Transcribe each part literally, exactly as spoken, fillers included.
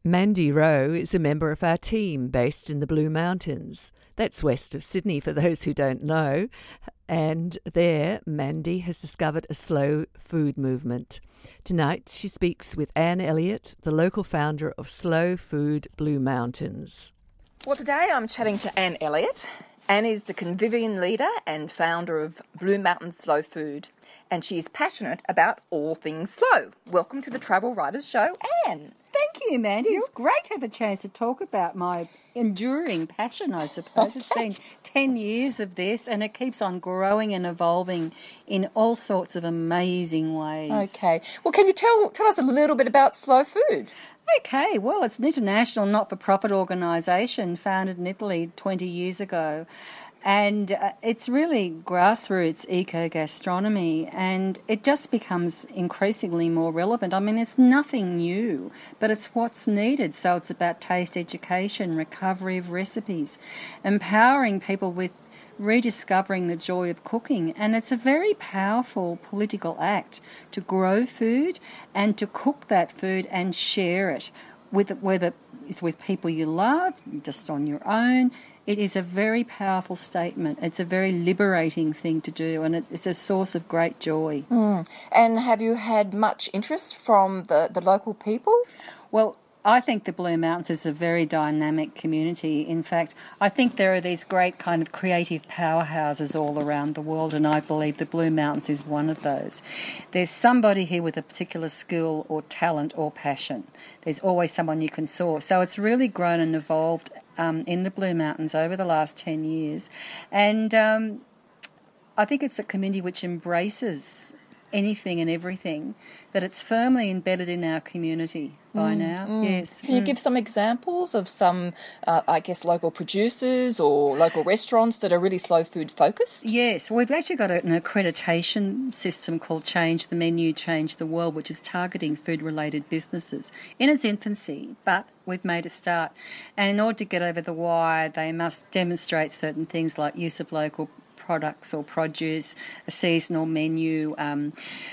Mandy Rowe is a member of our team based in the Blue Mountains. That's west of Sydney for those who don't know. And there, Mandy has discovered a slow food movement. Tonight, she speaks with Anne Elliott, the local founder of Slow Food Blue Mountains. Well, today I'm chatting to Anne Elliott. Anne is the Convivian leader and founder of Blue Mountains Slow Food, and she is passionate about all things slow. Welcome to the Travel Writers Show, Anne. Thank you, Mandy. It's great to have a chance to talk about my enduring passion, I suppose. It's been ten years of this, and it keeps on growing and evolving in all sorts of amazing ways. Okay. Well, can you tell tell us a little bit about Slow Food? Okay. Well, it's an international not-for-profit organisation founded in Italy twenty years ago. And uh, it's really grassroots eco-gastronomy, and it just becomes increasingly more relevant. I mean, it's nothing new, but it's what's needed. So it's about taste education, recovery of recipes, empowering people with rediscovering the joy of cooking. And it's a very powerful political act to grow food and to cook that food and share it, with whether it's with people you love, just on your own. It is a very powerful statement. It's a very liberating thing to do, and it's a source of great joy. Mm. And have you had much interest from the, the local people? Well, I think the Blue Mountains is a very dynamic community. In fact, I think there are these great kind of creative powerhouses all around the world, and I believe the Blue Mountains is one of those. There's somebody here with a particular skill or talent or passion. There's always someone you can source. So it's really grown and evolved um, in the Blue Mountains over the last ten years. And um, I think it's a community which embraces anything and everything, that it's firmly embedded in our community by mm, now. Mm. Yes. Can you mm. give some examples of some, uh, I guess, local producers or local restaurants that are really slow food focused? Yes. We've actually got an accreditation system called Change the Menu, Change the World, which is targeting food-related businesses in its infancy, but we've made a start. And in order to get over the wire, they must demonstrate certain things like use of local products or produce, a seasonal menu, um,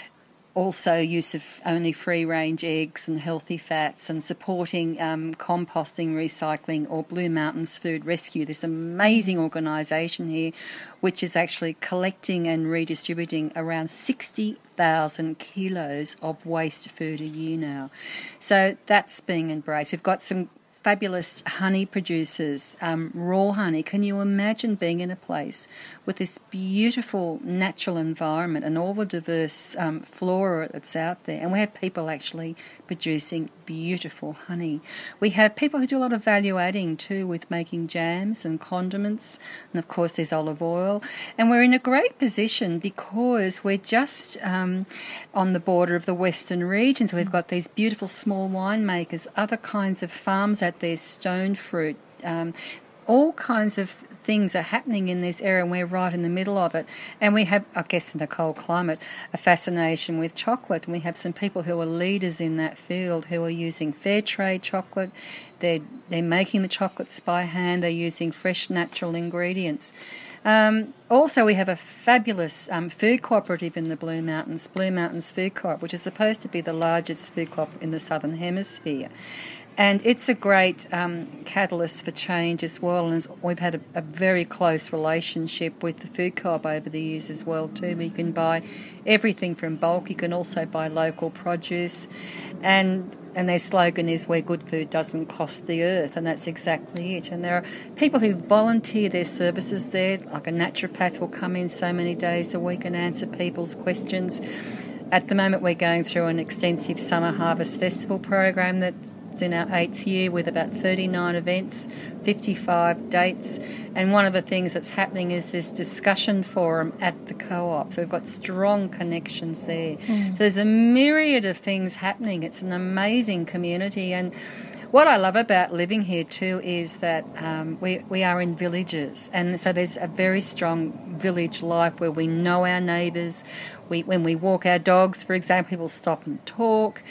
also use of only free-range eggs and healthy fats, and supporting um, composting, recycling, or Blue Mountains Food Rescue, this amazing organisation here which is actually collecting and redistributing around sixty thousand kilos of waste food a year now. So that's being embraced. We've got some fabulous honey producers, um, raw honey. Can you imagine being in a place with this beautiful natural environment and all the diverse um, flora that's out there? And we have people actually producing beautiful honey. We have people who do a lot of value adding too, with making jams and condiments, and of course there's olive oil. And we're in a great position because we're just um, on the border of the western region, so we've got these beautiful small winemakers, other kinds of farms out there, stone fruit, um, all kinds of things are happening in this area, and we're right in the middle of it. And we have, I guess in a cold climate, a fascination with chocolate, and we have some people who are leaders in that field who are using fair trade chocolate. They're, they're making the chocolates by hand. They're using fresh natural ingredients. Um, also, we have a fabulous um, food cooperative in the Blue Mountains, Blue Mountains Food Co-op, which is supposed to be the largest food co-op in the Southern Hemisphere. And it's a great um, catalyst for change as well. And we've had a, a very close relationship with the food co-op over the years as well too. We can buy everything from bulk. You can also buy local produce. And and their slogan is, where good food doesn't cost the earth. And that's exactly it. And there are people who volunteer their services there, like a naturopath will come in so many days a week and answer people's questions. At the moment, we're going through an extensive summer harvest festival program that's in our eighth year with about thirty-nine events, fifty-five dates, and one of the things that's happening is this discussion forum at the co-op. So we've got strong connections there. Mm. There's a myriad of things happening. It's an amazing community, and what I love about living here too is that um, we, we are in villages, and so there's a very strong village life where we know our neighbours. We, when we walk our dogs, for example, people stop and talk.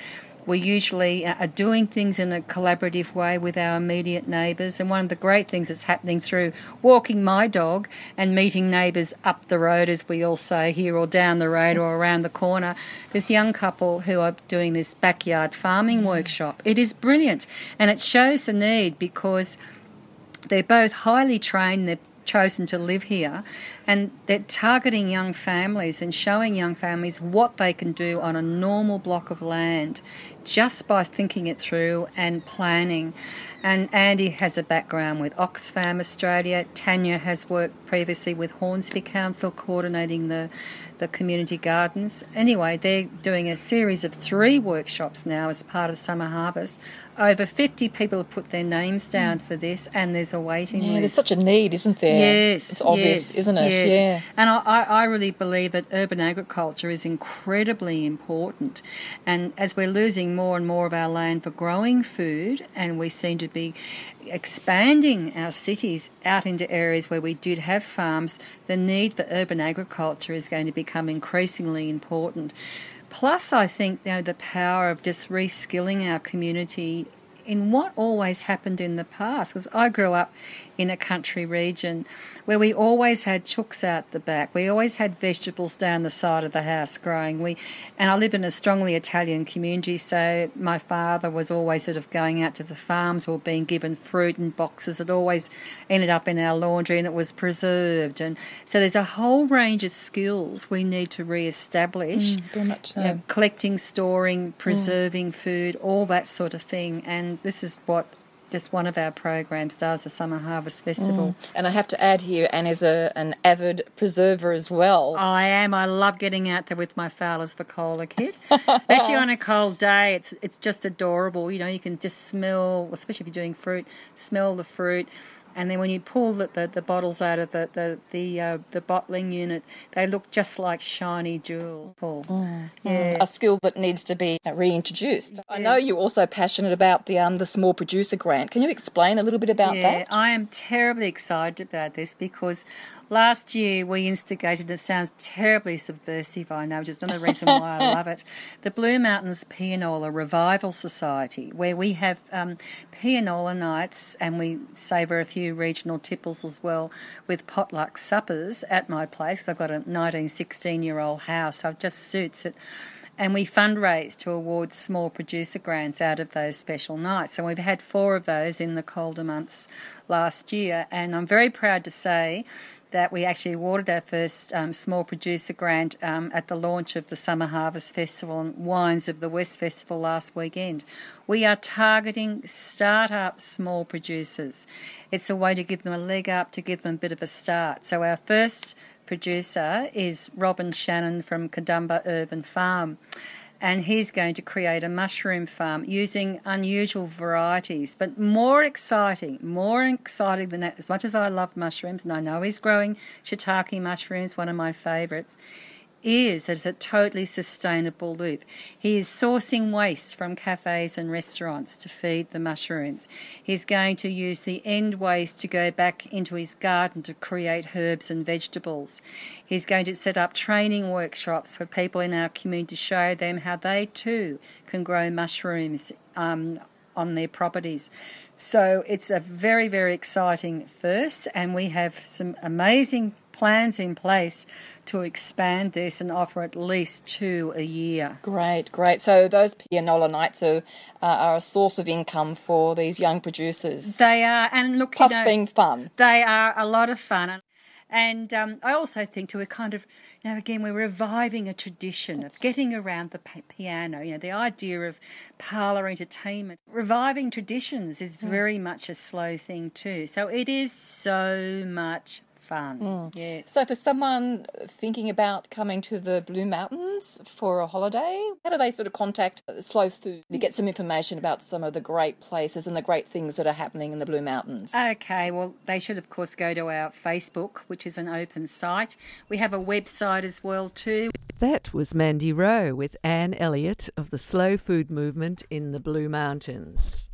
We usually are doing things in a collaborative way with our immediate neighbours, and one of the great things that's happening through walking my dog and meeting neighbours up the road, as we all say here, or down the road or around the corner, this young couple who are doing this backyard farming workshop. It is brilliant, and it shows the need because they're both highly trained, they've chosen to live here, and they're targeting young families and showing young families what they can do on a normal block of land just by thinking it through and planning. And Andy has a background with Oxfam Australia. Tanya has worked previously with Hornsby Council coordinating the the community gardens. Anyway, they're doing a series of three workshops now as part of Summer Harvest. Over fifty people have put their names down for this, and there's a waiting yeah, list. There's such a need, isn't there? Yes. It's obvious, yes, isn't it? Yes. Yeah. And I, I really believe that urban agriculture is incredibly important. And as we're losing more and more of our land for growing food, and we seem to be expanding our cities out into areas where we did have farms, the need for urban agriculture is going to become increasingly important. Plus, I think, you know, the power of just reskilling our community in what always happened in the past, because I grew up in a country region where we always had chooks out the back. We always had vegetables down the side of the house growing. We, and I lived in a strongly Italian community, so my father was always sort of going out to the farms or being given fruit in boxes. It always ended up in our laundry and it was preserved. And so there's a whole range of skills we need to re-establish. Mm, very much so. You know, collecting, storing, preserving mm. food, all that sort of thing. And this is what just one of our programs does, the Summer Harvest Festival. Mm. And I have to add here, Anne is a, an avid preserver as well. I am. I love getting out there with my Fowler's Vicola kit, especially on a cold day. It's it's just adorable. You know, you can just smell, especially if you're doing fruit, smell the fruit. And then when you pull the, the, the bottles out of the the the, uh, the bottling unit, they look just like shiny jewels. Paul. Mm. Yeah. A skill that needs to be reintroduced. Yeah. I know you're also passionate about the um the small producer grant. Can you explain a little bit about yeah, that? I am terribly excited about this because last year we instigated, it sounds terribly subversive, I know, which is another reason why I love it, the Blue Mountains Pianola Revival Society, where we have um, pianola nights and we savour a few regional tipples as well with potluck suppers at my place. I've got a nineteen, sixteen-year-old house, so it just suits it. And we fundraise to award small producer grants out of those special nights. And we've had four of those in the colder months last year. And I'm very proud to say that we actually awarded our first um, small producer grant um, at the launch of the Summer Harvest Festival and Wines of the West Festival last weekend. We are targeting start-up small producers. It's a way to give them a leg up, to give them a bit of a start. So our first producer is Robin Shannon from Kadumba Urban Farm, and he's going to create a mushroom farm using unusual varieties, but more exciting, more exciting than that. As much as I love mushrooms, and I know he's growing shiitake mushrooms, one of my favourites, is that it's a totally sustainable loop. He is sourcing waste from cafes and restaurants to feed the mushrooms. He's going to use the end waste to go back into his garden to create herbs and vegetables. He's going to set up training workshops for people in our community to show them how they too can grow mushrooms um, on their properties. So it's a very, very exciting first, and we have some amazing plans in place to expand this and offer at least two a year. Great, great. So those pianola nights are, uh, are a source of income for these young producers. They are, and look, plus you know, being fun. They are a lot of fun. And um, I also think too, we're kind of, you know, again, we're reviving a tradition That's of getting around the piano. You know, the idea of parlour entertainment. Reviving traditions is very mm. much a slow thing too. So it is so much fun. Mm. Yes. So for someone thinking about coming to the Blue Mountains for a holiday, how do they sort of contact Slow Food to get some information about some of the great places and the great things that are happening in the Blue Mountains? Okay, well, they should, of course, go to our Facebook, which is an open site. We have a website as well too. That was Mandy Rowe with Anne Elliott of the Slow Food Movement in the Blue Mountains.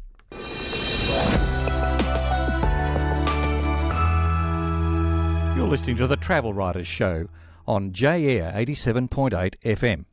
You're listening to the Travel Writers Show on J Air eighty-seven point eight F M.